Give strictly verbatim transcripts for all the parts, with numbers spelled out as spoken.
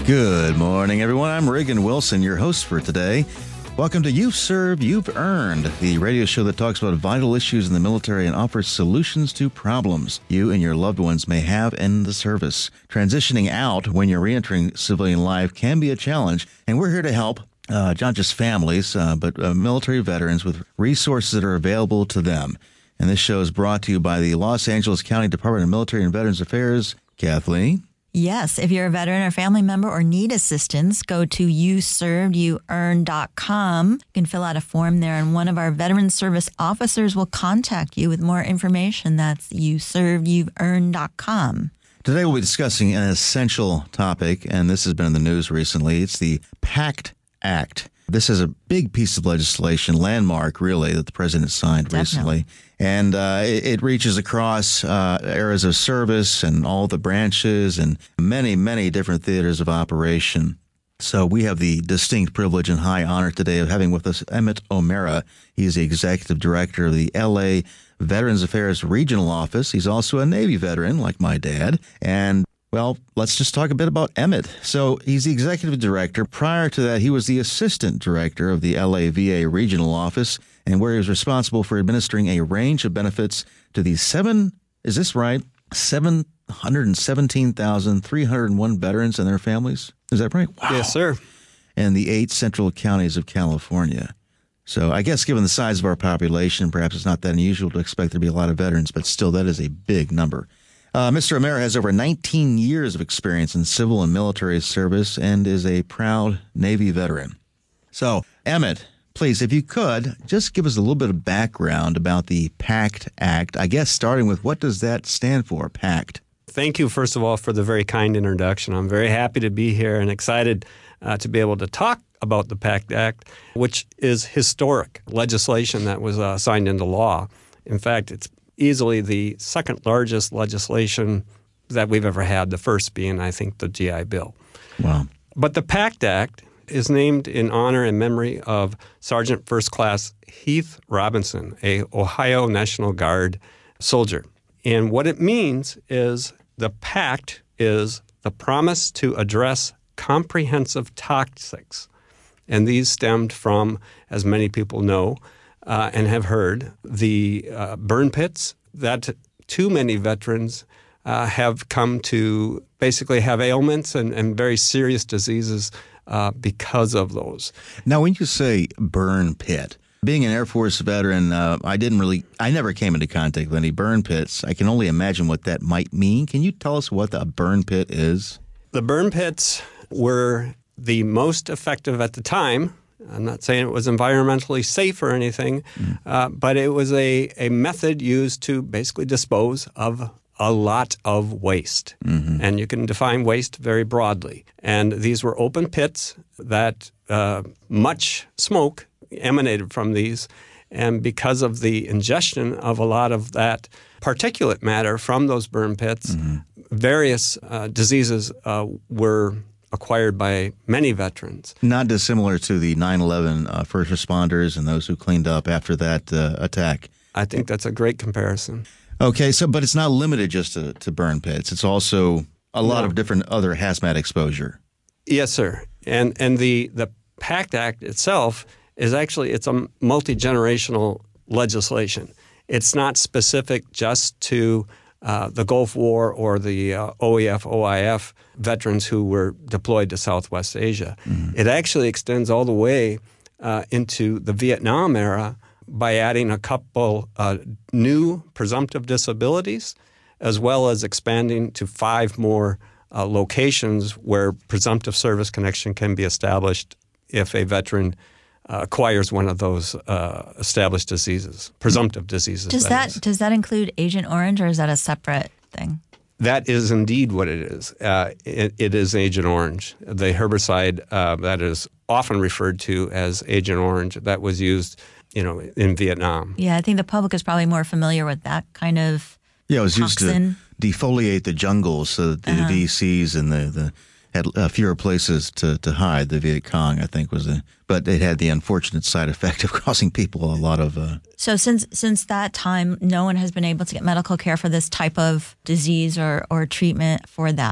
Good morning, everyone. I'm Reagan Wilson, your host for today. Welcome to You've Served, You've Earned, the radio show that talks about vital issues in the military and offers solutions to problems you and your loved ones may have in the service. Transitioning out when you're reentering civilian life can be a challenge, and we're here to help. Uh, not just families, uh, but uh, military veterans with resources that are available to them. And this show is brought to you by the Los Angeles County Department of Military and Veterans Affairs. Kathleen? Yes, if you're a veteran or family member or need assistance, go to you served you earned dot com. You can fill out a form there, and one of our veteran service officers will contact you with more information. That's you served you earned dot com. Today we'll be discussing an essential topic, and this has been in the news recently. It's the PACT Act. This is a big piece of legislation, landmark, really, that the president signed Definitely. recently. And uh, it, it reaches across uh, areas of service and all the branches and many, many different theaters of operation. So we have the distinct privilege and high honor today of having with us Emmett O'Meara. He is the executive director of the L A Veterans Affairs Regional Office. He's also a Navy veteran, like my dad. And well, let's just talk a bit about Emmett. So he's the executive director. Prior to that, he was the assistant director of the L A V A Regional Office, and where he was responsible for administering a range of benefits to the seven, is this right, seven hundred seventeen thousand three hundred one veterans and their families? Is that right? Wow. Yes, sir. And the eight central counties of California. So I guess given the size of our population, perhaps it's not that unusual to expect there to be a lot of veterans, but still, that is a big number. Uh, Mister O'Meara has over nineteen years of experience in civil and military service and is a proud Navy veteran. So, Emmett, please, if you could, just give us a little bit of background about the PACT Act. I guess starting with, what does that stand for, PACT? Thank you, first of all, for the very kind introduction. I'm very happy to be here and excited uh, to be able to talk about the PACT Act, which is historic legislation that was uh, signed into law. In fact, it's easily the second largest legislation that we've ever had, the first being, I think, the G I Bill. Wow. But the PACT Act is named in honor and memory of Sergeant First Class Heath Robinson, a Ohio National Guard soldier. And what it means is the PACT is the promise to address comprehensive toxics. And these stemmed from, as many people know, Uh, and have heard, the uh, burn pits that too many veterans uh, have come to basically have ailments and, and very serious diseases uh, because of those. Now, when you say burn pit, being an Air Force veteran, uh, I didn't really, I never came into contact with any burn pits. I can only imagine what that might mean. Can you tell us what a burn pit is? The burn pits were the most effective at the time. I'm not saying it was environmentally safe or anything, mm. uh, but it was a, a method used to basically dispose of a lot of waste. Mm-hmm. And you can define waste very broadly. And these were open pits that uh, much smoke emanated from these. And because of the ingestion of a lot of that particulate matter from those burn pits, mm-hmm. various uh, diseases uh, were acquired by many veterans. Not dissimilar to the nine eleven uh, first responders and those who cleaned up after that uh, attack. I think that's a great comparison. Okay, so but it's not limited just to, to burn pits. It's also a lot no. of different other hazmat exposure. Yes, sir. And and the, the PACT Act itself is actually, it's a multi-generational legislation. It's not specific just to Uh, the Gulf War or the uh, O E F, O I F veterans who were deployed to Southwest Asia. Mm-hmm. It actually extends all the way uh, into the Vietnam era by adding a couple uh, new presumptive disabilities, as well as expanding to five more uh, locations where presumptive service connection can be established if a veteran Uh, acquires one of those uh, established diseases, presumptive diseases. Does that, that is. does that include Agent Orange, or is that a separate thing? That is indeed what it is. Uh, it, it is Agent Orange, the herbicide uh, that is often referred to as Agent Orange that was used, you know, in Vietnam. Yeah, I think the public is probably more familiar with that kind of Yeah, it was toxin. used to defoliate the jungles so that the uh-huh. V Cs and the, the had uh, fewer places to, to hide. The Viet Cong, I think, was a, but it had the unfortunate side effect of causing people a lot of. Uh, so since since that time, no one has been able to get medical care for this type of disease or, or treatment for that.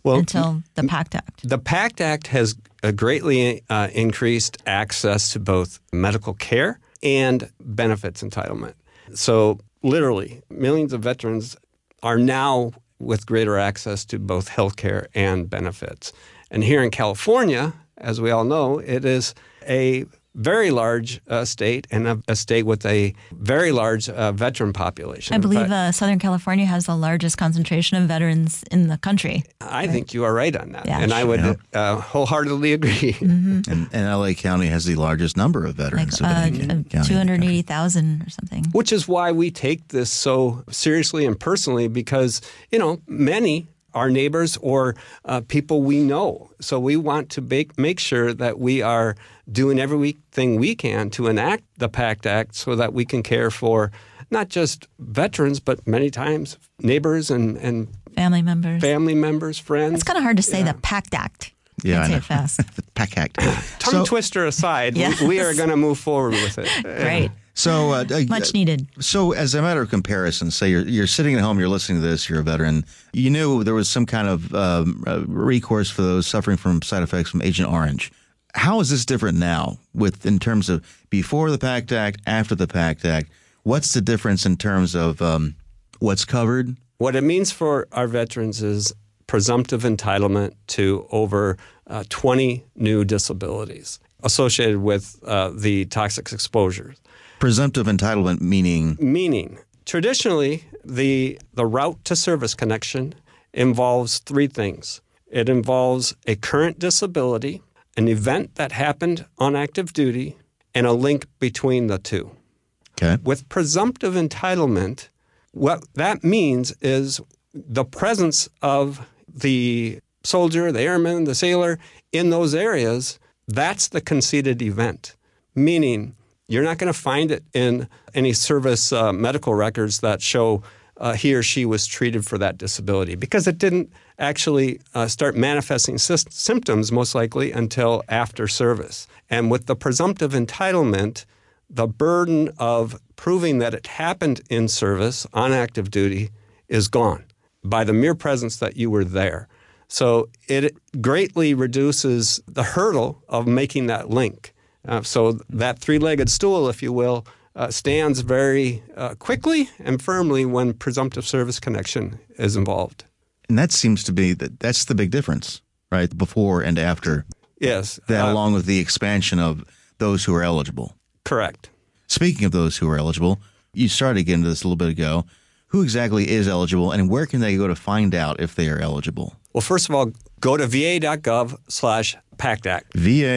Well, until the PACT Act? The PACT Act has uh, greatly uh, increased access to both medical care and benefits entitlement. So literally, millions of veterans are now with greater access to both health care and benefits. And here in California, as we all know, it is a very large uh, state and a, a state with a very large uh, veteran population. I believe fact, uh, Southern California has the largest concentration of veterans in the country. I right? think you are right on that. Yeah. And I would Yeah. uh, wholeheartedly agree. Mm-hmm. And, and L A County has the largest number of veterans. Like of uh, any county in the two hundred eighty country. thousand or something. Which is why we take this so seriously and personally because, you know, many are neighbors or uh, people we know. So we want to make, make sure that we are doing everything we can to enact the PACT Act so that we can care for not just veterans, but many times neighbors and, and Family members. family members, friends. It's kind of hard to say Yeah. the PACT Act. Yeah, Can't I say know. it fast. The PACT Act. Tongue So- twister aside, Yes. we, we are going to move forward with it. Great. So, uh, uh, Much needed. So, as a matter of comparison, say you're you're sitting at home, you're listening to this, you're a veteran. You knew there was some kind of um, uh, recourse for those suffering from side effects from Agent Orange. How is this different now, with in terms of before the PACT Act, after the PACT Act? What's the difference in terms of um, what's covered? What it means for our veterans is presumptive entitlement to over uh, twenty new disabilities associated with uh, the toxic exposures. Presumptive entitlement meaning Meaning, traditionally, the, the route to service connection involves three things. It involves a current disability, an event that happened on active duty, and a link between the two. okay. With presumptive entitlement, what that means is the presence of the soldier, the airman, the sailor in those areas, that's the conceded event. Meaning, you're not going to find it in any service uh, medical records that show uh, he or she was treated for that disability because it didn't actually uh, start manifesting sy- symptoms most likely until after service. And with the presumptive entitlement, the burden of proving that it happened in service on active duty is gone by the mere presence that you were there. So it greatly reduces the hurdle of making that link. Uh, so that three-legged stool, if you will, uh, stands very uh, quickly and firmly when presumptive service connection is involved. And that seems to be that that's the big difference, right? Before and after Yes. that, uh, along with the expansion of those who are eligible. Correct. Speaking of those who are eligible, you started to get into this a little bit ago. Who exactly is eligible, and where can they go to find out if they are eligible? Well, first of all, go to va.gov slash PACT Act.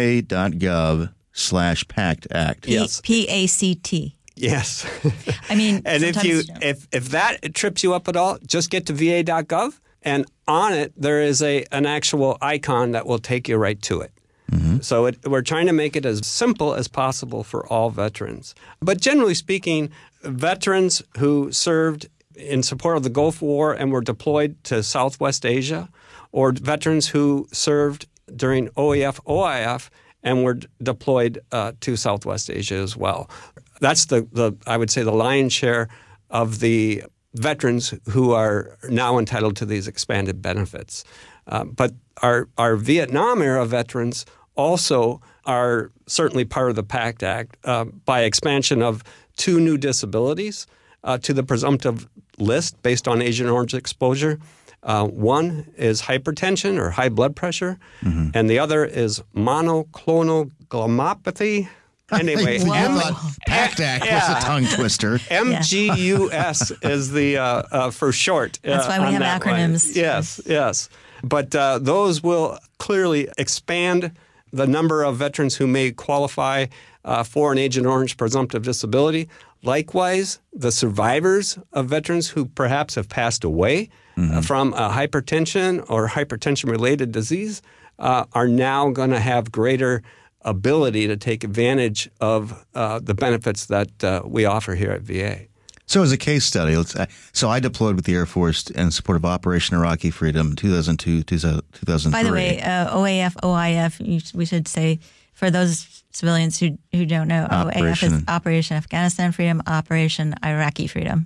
va.gov slash PACT Act. Yes. P A C T. Yes. I mean, And if you sometimes- if if that trips you up at all, just get to va.gov, and on it there is a an actual icon that will take you right to it. So it, we're trying to make it as simple as possible for all veterans. But generally speaking, veterans who served in support of the Gulf War and were deployed to Southwest Asia, or veterans who served during O A F, O I F, and were d- deployed uh, to Southwest Asia as well. That's the, the, I would say, the lion's share of the veterans who are now entitled to these expanded benefits. Uh, but our, our Vietnam era veterans also are certainly part of the PACT Act uh, by expansion of two new disabilities uh, to the presumptive list based on Agent Orange exposure. Uh, one is hypertension or high blood pressure, mm-hmm. and the other is monoclonal glomerulopathy. Anyway, I Whoa. thought PACT Act Yeah. was a tongue twister. M G U S is the uh, uh, for short. That's uh, why we on have that one. acronyms. Yes, yes. But uh, those will clearly expand the number of veterans who may qualify uh, for an Agent Orange presumptive disability. Likewise, the survivors of veterans who perhaps have passed away mm-hmm. uh, from a hypertension or hypertension-related disease uh, are now going to have greater ability to take advantage of uh, the benefits that uh, we offer here at V A. So as a case study, let's, uh, so I deployed with the Air Force in support of Operation Iraqi Freedom, two thousand two, two thousand three. By the way, uh, O A F, O I F, you, we should say, for those civilians who, who don't know, Operation. O A F is Operation Afghanistan Freedom, Operation Iraqi Freedom.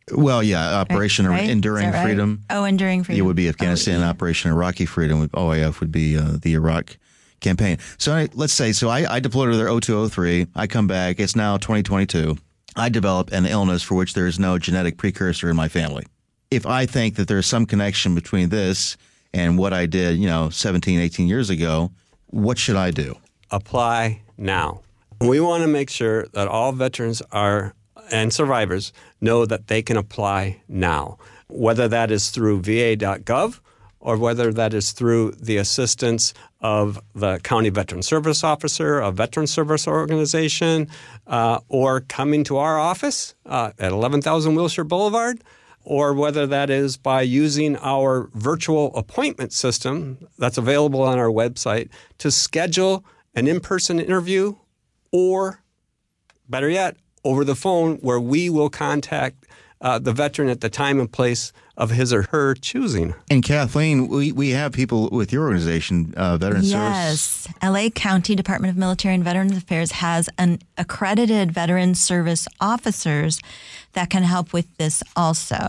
Well, yeah, Operation right? Enduring right? Freedom. Oh, Enduring Freedom. It would be Afghanistan. Oh, yeah. Operation Iraqi Freedom. O I F would be uh, the Iraq campaign. So I, let's say, so I, I deployed to their oh two oh three. I come back. It's now twenty twenty-two. I develop an illness for which there is no genetic precursor in my family. If I think that there's some connection between this and what I did, you know, seventeen, eighteen years ago, what should I do? Apply now. We want to make sure that all veterans are and survivors know that they can apply now, whether that is through V A dot gov or whether that is through the assistance of the county veteran service officer, a veteran service organization, uh, or coming to our office uh, at eleven thousand Wilshire Boulevard, or whether that is by using our virtual appointment system that's available on our website to schedule an in-person interview, or better yet, over the phone, where we will contact uh, the veteran at the time and place of his or her choosing. And Kathleen, we, we have people with your organization, uh, Veteran yes. Service. Yes. L A County Department of Military and Veterans Affairs has an accredited veteran service officers that can help with this also.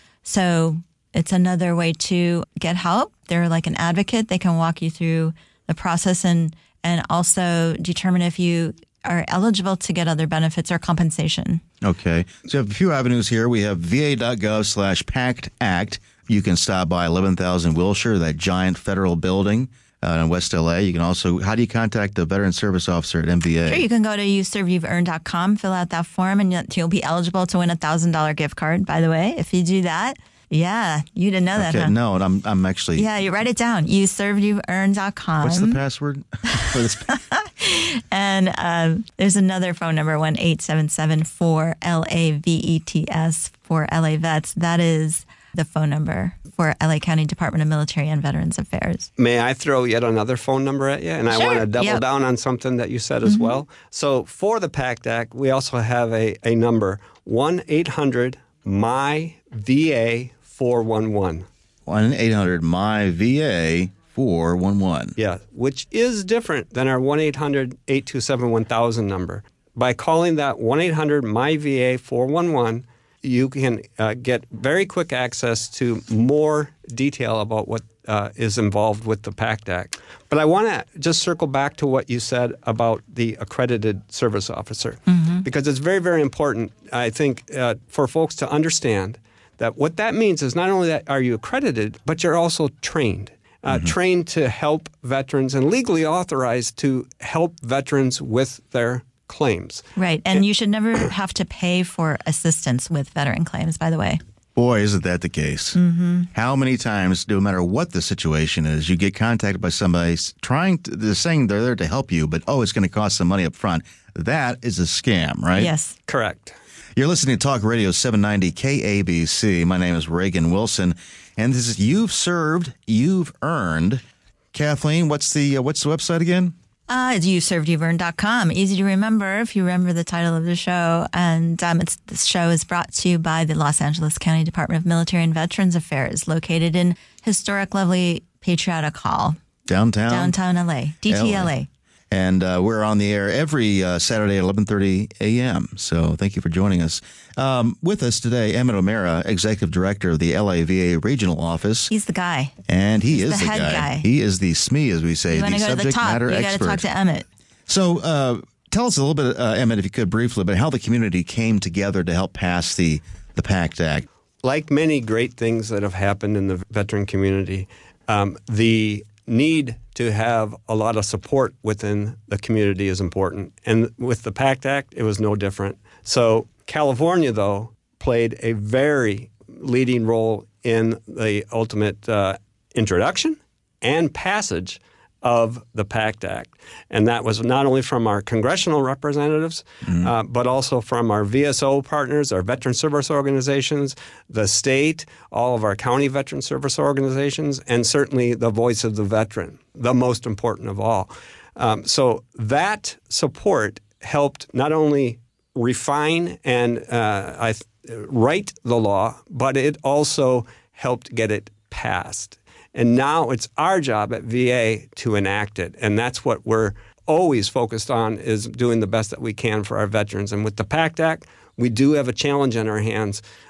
So it's another way to get help. They're like an advocate. They can walk you through the process and, and also determine if you are eligible to get other benefits or compensation. Okay. So you have a few avenues here. We have V A dot gov slash PACT Act. You can stop by eleven thousand Wilshire, that giant federal building uh, in West L A. You can also, how do you contact the Veteran Service Officer at M V A? Sure, you can go to you serve you've earned dot com, fill out that form, and you'll be eligible to win a one thousand dollars gift card, by the way, if you do that. Yeah, you didn't know that, Okay, huh? no, and I'm I'm actually... Yeah, you write it down. you serve you've earned dot com. What's the password for this? And um, there's another phone number, one eight seven seven four L A V E T S, for L A Vets. That is the phone number for L A County Department of Military and Veterans Affairs. May I throw yet another phone number at you? And I Sure. want to double Yep. down on something that you said as Mm-hmm. well. So for the PACT Act, we also have a, a number, one eight hundred M Y V A four one one. one eight hundred M Y V A four one one. Yeah, which is different than our one eight hundred eight two seven one thousand number. By calling that one eight hundred M Y V A four one one, you can uh, get very quick access to more detail about what uh, is involved with the PACT Act. But I want to just circle back to what you said about the accredited service officer, mm-hmm. because it's very, very important, I think, uh, for folks to understand that what that means is not only that are you accredited, but you're also trained. Uh, mm-hmm. Trained to help veterans and legally authorized to help veterans with their claims. Right. And you should never have to pay for assistance with veteran claims, by the way. Boy, isn't that the case. Mm-hmm. How many times, no matter what the situation is, you get contacted by somebody trying to, they're saying they're there to help you, but, oh, it's going to cost some money up front. That is a scam, right? Yes. Correct. You're listening to Talk Radio seven ninety K A B C. My name is Reagan Wilson, and this is You've Served, You've Earned. Kathleen, what's the uh, what's the website again? Uh, it's you served you've earned dot com. Easy to remember if you remember the title of the show. And um, it's, this show is brought to you by the Los Angeles County Department of Military and Veterans Affairs, located in historic, lovely Patriotic Hall. Downtown? Downtown L A. D T L A. L A. And uh, we're on the air every uh, Saturday at eleven thirty a.m. So thank you for joining us. Um, with us today, Emmett O'Mara, Executive Director of the L A V A Regional Office. He's the guy. And he He's is the the, head guy. guy. He is the S M E, as we say, You the want to go to the subject top, matter you got to expert. talk to Emmett. So uh, tell us a little bit, uh, Emmett, if you could briefly, about how the community came together to help pass the, the PACT Act. Like many great things that have happened in the veteran community, um, the need to have a lot of support within the community is important. And with the PACT Act, it was no different. So California, though, played a very leading role in the ultimate uh, introduction and passage of the PACT Act. And that was not only from our congressional representatives, mm-hmm. uh, but also from our V S O partners, our veteran service organizations, the state, all of our county veteran service organizations, and certainly the voice of the veteran, the most important of all. Um, so that support helped not only refine and uh, I th- write the law, but it also helped get it passed. And now it's our job at V A to enact it. And that's what we're always focused on, is doing the best that we can for our veterans. And with the PACT Act, we do have a challenge in our hands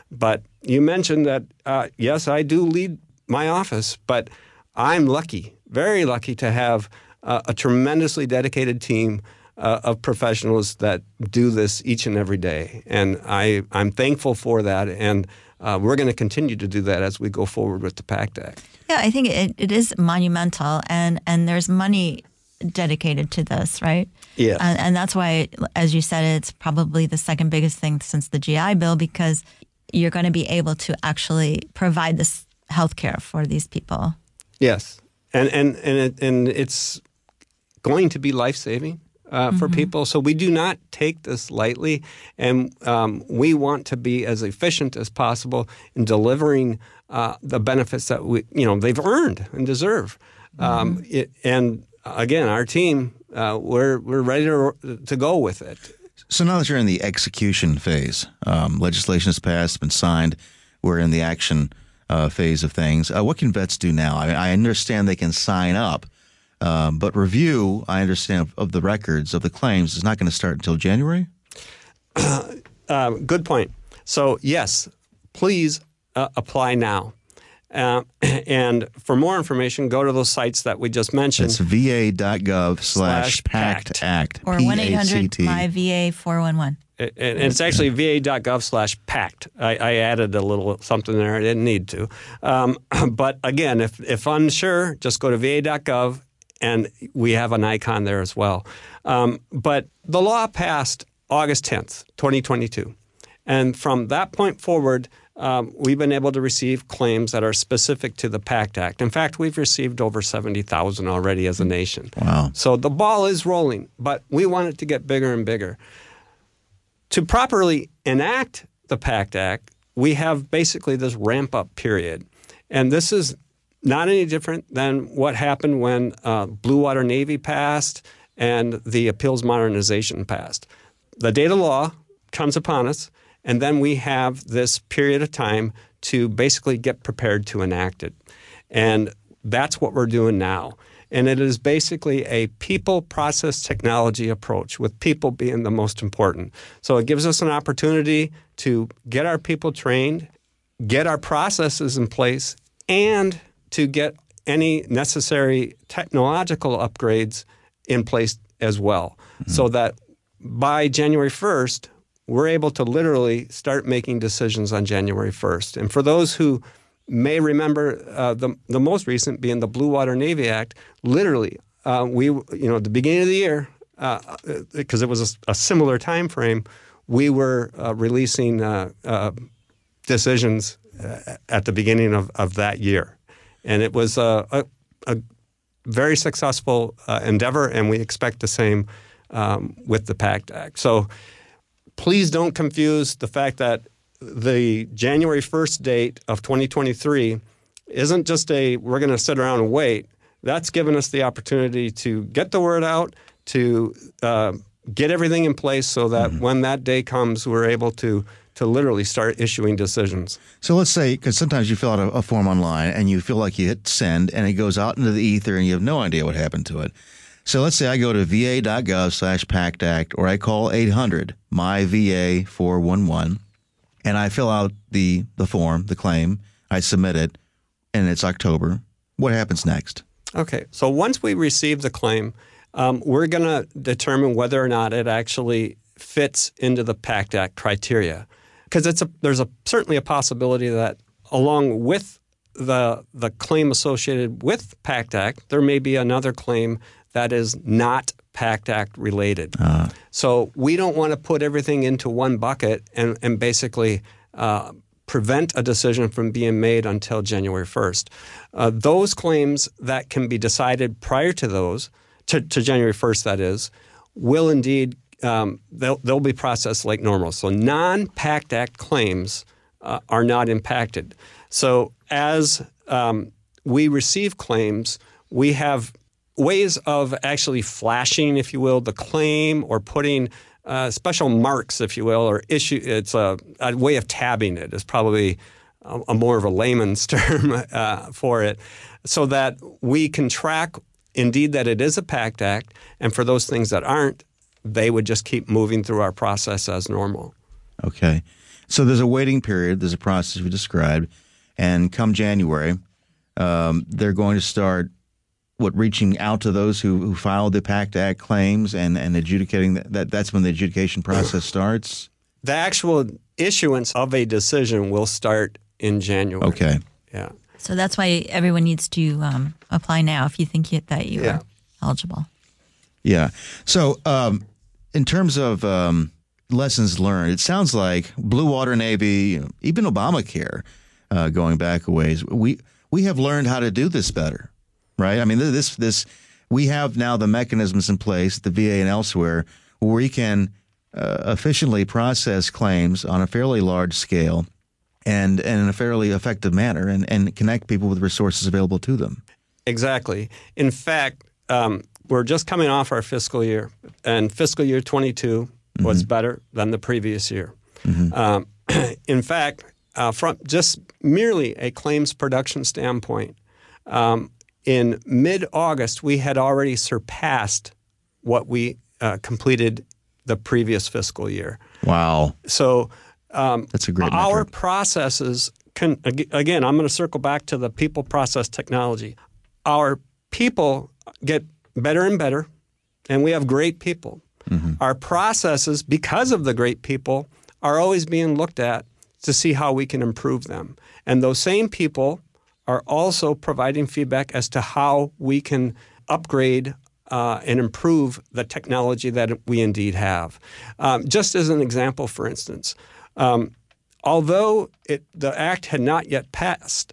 But you mentioned that, uh, yes, I do lead my office, but I'm lucky, very lucky to have uh, a tremendously dedicated team uh, of professionals that do this each and every day. And I, I'm thankful for that, and uh, we're going to continue to do that as we go forward with the PACT Act. Yeah, I think it, it is monumental, and, and there's money dedicated to this, right? Yes. And, and that's why, as you said, it's probably the second biggest thing since the G I Bill, because you're going to be able to actually provide this health care for these people. Yes. And and and, it, and it's going to be life-saving uh, mm-hmm. for people. So we do not take this lightly, and um, we want to be as efficient as possible in delivering uh, the benefits that we, you know, they've earned and deserve. Mm-hmm. Um, it, and again, our team, uh, we're we're ready to, to go with it. So now that you're in the execution phase, um, legislation has passed, been signed, we're in the action uh, phase of things. Uh, what can vets do now? I mean, I understand they can sign up, um, but review, I understand, of, of the records, of the claims, is not going to start until January? Uh, uh, good point. So, yes, please uh, apply now. Uh, and for more information, go to those sites that we just mentioned. It's va.gov slash PACT Act. Or one eight hundred my V A four one one. And it's actually va.gov slash PACT. I, I added a little something there. I didn't need to. Um, but again, if, if unsure, just go to va.gov, and we have an icon there as well. Um, but the law passed August tenth, twenty twenty-two. And from that point forward, Um, we've been able to receive claims that are specific to the PACT Act. In fact, we've received over seventy thousand already as a nation. Wow. So the ball is rolling, but we want it to get bigger and bigger. To properly enact the PACT Act, we have basically this ramp-up period. And this is not any different than what happened when uh, Blue Water Navy passed and the Appeals Modernization passed. The date of law comes upon us, and then we have this period of time to basically get prepared to enact it. And that's what we're doing now. And it is basically a people, process, technology approach, with people being the most important. So it gives us an opportunity to get our people trained, get our processes in place, and to get any necessary technological upgrades in place as well. Mm-hmm. So that by January first, we're able to literally start making decisions on January first. And for those who may remember uh, the, the most recent being the Blue Water Navy Act, literally, uh, we, you know, at the beginning of the year, because uh, it was a, a similar time frame, we were uh, releasing uh, uh, decisions uh, at the beginning of, of that year. And it was a, a, a very successful uh, endeavor, and we expect the same um, with the PACT Act. So please don't confuse the fact that the January first date of twenty twenty-three isn't just a, we're going to sit around and wait. That's given us the opportunity to get the word out, to uh, get everything in place so that mm-hmm. when that day comes, we're able to to literally start issuing decisions. So let's say, because sometimes you fill out a, a form online and you feel like you hit send and it goes out into the ether and you have no idea what happened to it. So let's say I go to va.gov slash PACT Act, or I call eight hundred my V A four one one, and I fill out the, the form, the claim, I submit it, and it's October. What happens next? Okay, so once we receive the claim, um, we're going to determine whether or not it actually fits into the PACT Act criteria. Because it's a, there's a, certainly a possibility that along with the, the claim associated with PACT Act, there may be another claim that is not PACT Act related. Uh. So we don't want to put everything into one bucket and, and basically uh, prevent a decision from being made until January first. Uh, those claims that can be decided prior to those, to, to January first that is, will indeed, um, they'll, they'll be processed like normal. So non-PACT Act claims uh, are not impacted. So as um, we receive claims, we have ways of actually flashing, if you will, the claim, or putting uh, special marks, if you will, or issue. It's a, a way of tabbing it is probably a, a more of a layman's term uh, for it, so that we can track indeed that it is a PACT Act, and for those things that aren't, they would just keep moving through our process as normal. Okay. So there's a waiting period. There's a process we described. And come January, um, they're going to start, what, reaching out to those who, who filed the PACT Act claims and, and adjudicating that, that. That's when the adjudication process starts? The actual issuance of a decision will start in January. Okay. Yeah. So that's why everyone needs to um, apply now if you think you, that you Yeah. are eligible. Yeah. So um, in terms of um, lessons learned, it sounds like Blue Water Navy, you know, even Obamacare, uh, going back a ways, we we have learned how to do this better, right? I mean, this this we have now the mechanisms in place at the V A and elsewhere where we can uh, efficiently process claims on a fairly large scale and, and in a fairly effective manner and, and connect people with resources available to them. Exactly. In fact, um, we're just coming off our fiscal year, and fiscal year twenty-two mm-hmm. was better than the previous year. Mm-hmm. Um, in fact, uh, from just merely a claims production standpoint, um, in mid-August, we had already surpassed what we uh, completed the previous fiscal year. Wow. So um, that's a great our metric. processes can, again, I'm going to circle back to the people process technology. Our people get better and better, and we have great people. Mm-hmm. Our processes, because of the great people, are always being looked at to see how we can improve them. And those same people are also providing feedback as to how we can upgrade uh, and improve the technology that we indeed have. Um, just as an example, for instance, um, although it, the act had not yet passed,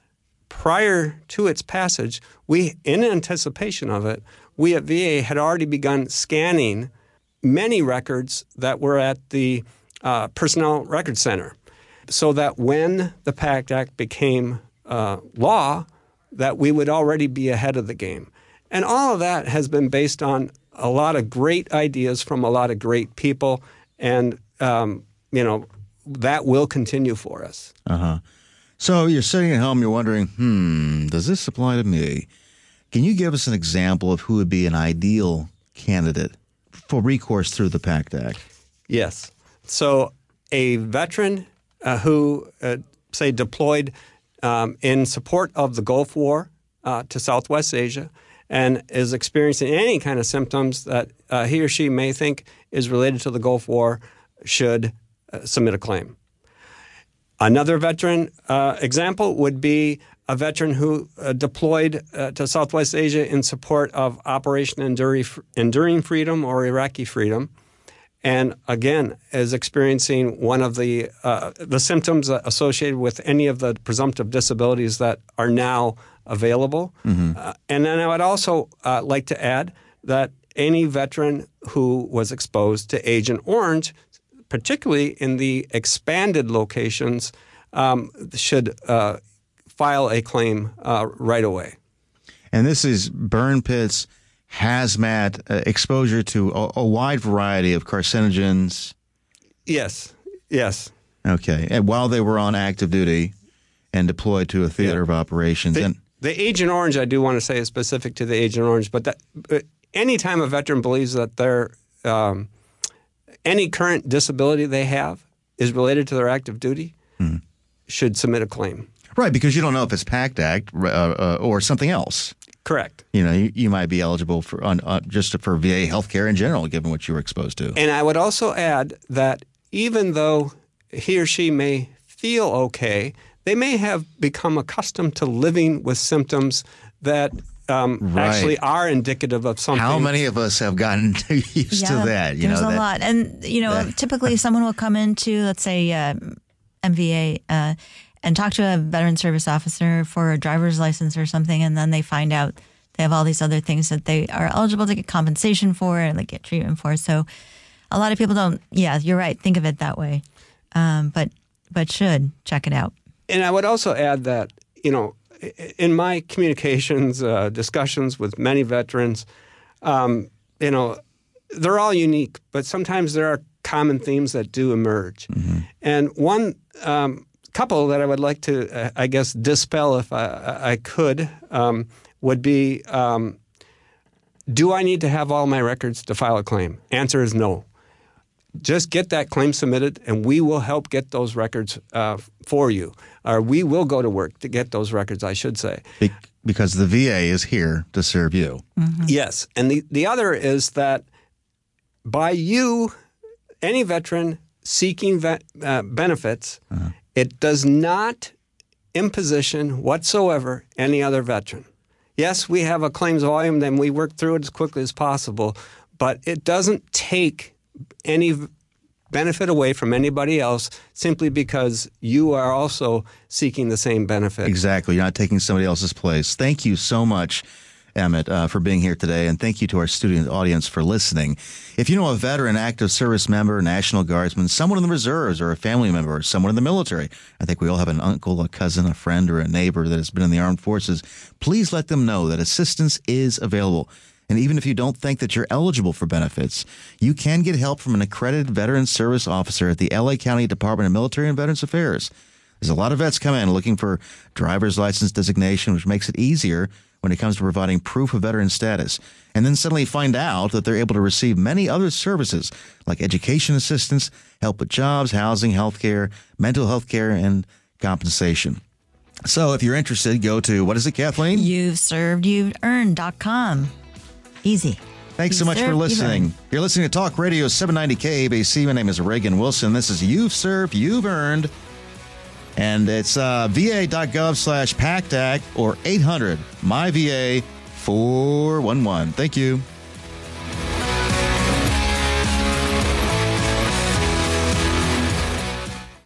prior to its passage, we, in anticipation of it, we at V A had already begun scanning many records that were at the uh, Personnel Record Center, so that when the PACT Act became uh, law, that we would already be ahead of the game. And all of that has been based on a lot of great ideas from a lot of great people, and um, you know that will continue for us. Uh-huh. So you're sitting at home, you're wondering, hmm, does this apply to me? Can you give us an example of who would be an ideal candidate for recourse through the PACT Act? Yes. So a veteran uh, who, uh, say, deployed um, in support of the Gulf War uh, to Southwest Asia and is experiencing any kind of symptoms that uh, he or she may think is related to the Gulf War should uh, submit a claim. Another veteran uh, example would be a veteran who uh, deployed uh, to Southwest Asia in support of Operation Enduring, Enduring Freedom or Iraqi Freedom, and again is experiencing one of the uh, the symptoms associated with any of the presumptive disabilities that are now available. Mm-hmm. Uh, and then I would also uh, like to add that any veteran who was exposed to Agent Orange, particularly in the expanded locations, um, should uh, file a claim uh, right away. And this is burn pits, hazmat, uh, exposure to a, a wide variety of carcinogens. Yes, yes. Okay, and while they were on active duty and deployed to a theater yeah. of operations. The, and the Agent Orange, I do want to say, is specific to the Agent Orange, but that, uh, anytime a veteran believes that their um, any current disability they have is related to their active duty, hmm. should submit a claim. Right, because you don't know if it's PACT Act uh, uh, or something else. Correct. You know, you, you might be eligible for on, uh, just for V A health care in general, given what you were exposed to. And I would also add that even though he or she may feel okay, they may have become accustomed to living with symptoms that um, right. actually are indicative of something. How many of us have gotten used yeah, to that? You there's know, a that, lot. And, you know, that, typically someone will come into, let's say, uh, M V A uh, and talk to a veteran service officer for a driver's license or something, and then they find out they have all these other things that they are eligible to get compensation for and like get treatment for. So a lot of people don't, yeah, you're right, think of it that way, um, but but should check it out. And I would also add that, you know, in my communications, uh, discussions with many veterans, um, you know, they're all unique, but sometimes there are common themes that do emerge. Mm-hmm. And one um, couple that I would like to, uh, I guess, dispel if I, I could, um, would be, um, do I need to have all my records to file a claim? Answer is no. just get that claim submitted, and we will help get those records uh, for you. Or we will go to work to get those records, I should say. Be- because the V A is here to serve you. Mm-hmm. Yes. And the, the other is that by you, any veteran seeking vet, uh, benefits, uh-huh. it does not imposition whatsoever any other veteran. Yes, we have a claims volume, then we work through it as quickly as possible, but it doesn't take any benefit away from anybody else simply because you are also seeking the same benefit. Exactly. You're not taking somebody else's place. Thank you so much, Emmett, uh, for being here today, and thank you to our student audience for listening. If you know a veteran, active service member, National Guardsman, someone in the reserves, or a family member, or someone in the military, I think we all have an uncle, a cousin, a friend, or a neighbor that has been in the armed forces, please let them know that assistance is available. And even if you don't think that you're eligible for benefits, you can get help from an accredited veteran service officer at the L A County Department of Military and Veterans Affairs. There's a lot of vets come in looking for driver's license designation, which makes it easier when it comes to providing proof of veteran status, and then suddenly find out that they're able to receive many other services like education assistance, help with jobs, housing, health care, mental health care, and compensation. So if you're interested, go to, what is it, Kathleen? You've served, you've earned dot com. Easy. Thanks so much for listening. You're listening to Talk Radio seven ninety K A B C. My name is Reagan Wilson. This is You've Served, You've Earned. And it's uh, va.gov slash PACT Act or eight hundred M Y V A four one one. Thank you.